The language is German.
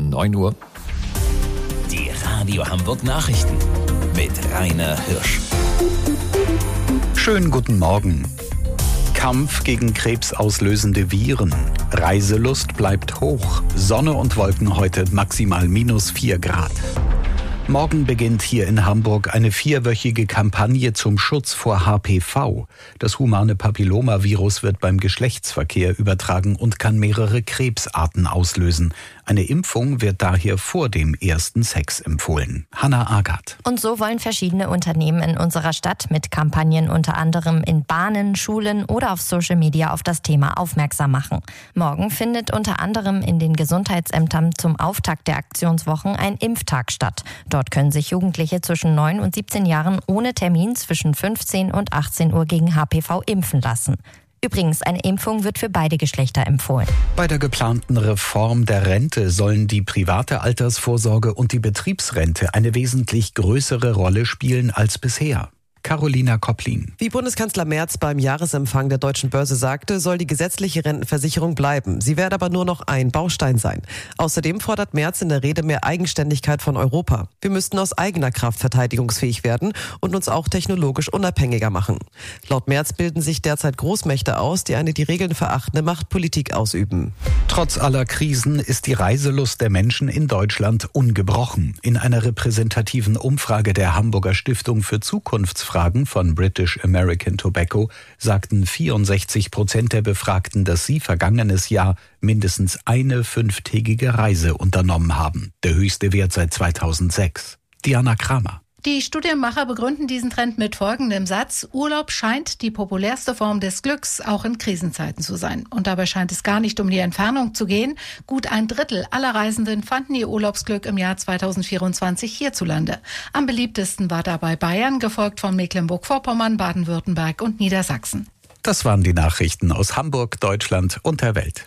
9 Uhr. Die Radio Hamburg Nachrichten mit Rainer Hirsch. Schönen guten Morgen. Kampf gegen krebsauslösende Viren. Reiselust bleibt hoch. Sonne und Wolken heute maximal -4 Grad. Morgen beginnt hier in Hamburg eine 4-wöchige Kampagne zum Schutz vor HPV. Das humane Papillomavirus wird beim Geschlechtsverkehr übertragen und kann mehrere Krebsarten auslösen. Eine Impfung wird daher vor dem ersten Sex empfohlen. Hanna Agathe. Und so wollen verschiedene Unternehmen in unserer Stadt mit Kampagnen unter anderem in Bahnen, Schulen oder auf Social Media auf das Thema aufmerksam machen. Morgen findet unter anderem in den Gesundheitsämtern zum Auftakt der Aktionswochen ein Impftag statt. Dort können sich Jugendliche zwischen 9 und 17 Jahren ohne Termin zwischen 15 und 18 Uhr gegen HPV impfen lassen. Übrigens, eine Impfung wird für beide Geschlechter empfohlen. Bei der geplanten Reform der Rente sollen die private Altersvorsorge und die Betriebsrente eine wesentlich größere Rolle spielen als bisher. Carolina Kopplin. Wie Bundeskanzler Merz beim Jahresempfang der Deutschen Börse sagte, soll die gesetzliche Rentenversicherung bleiben. Sie werde aber nur noch ein Baustein sein. Außerdem fordert Merz in der Rede mehr Eigenständigkeit von Europa. Wir müssten aus eigener Kraft verteidigungsfähig werden und uns auch technologisch unabhängiger machen. Laut Merz bilden sich derzeit Großmächte aus, die eine die Regeln verachtende Machtpolitik ausüben. Trotz aller Krisen ist die Reiselust der Menschen in Deutschland ungebrochen. In einer repräsentativen Umfrage der Hamburger Stiftung für Zukunftsfragen von British American Tobacco sagten 64% der Befragten, dass sie vergangenes Jahr mindestens eine 5-tägige Reise unternommen haben. Der höchste Wert seit 2006. Diana Kramer. Die Studienmacher begründen diesen Trend mit folgendem Satz: Urlaub scheint die populärste Form des Glücks, auch in Krisenzeiten zu sein. Und dabei scheint es gar nicht um die Entfernung zu gehen. Gut 1/3 aller Reisenden fanden ihr Urlaubsglück im Jahr 2024 hierzulande. Am beliebtesten war dabei Bayern, gefolgt von Mecklenburg-Vorpommern, Baden-Württemberg und Niedersachsen. Das waren die Nachrichten aus Hamburg, Deutschland und der Welt.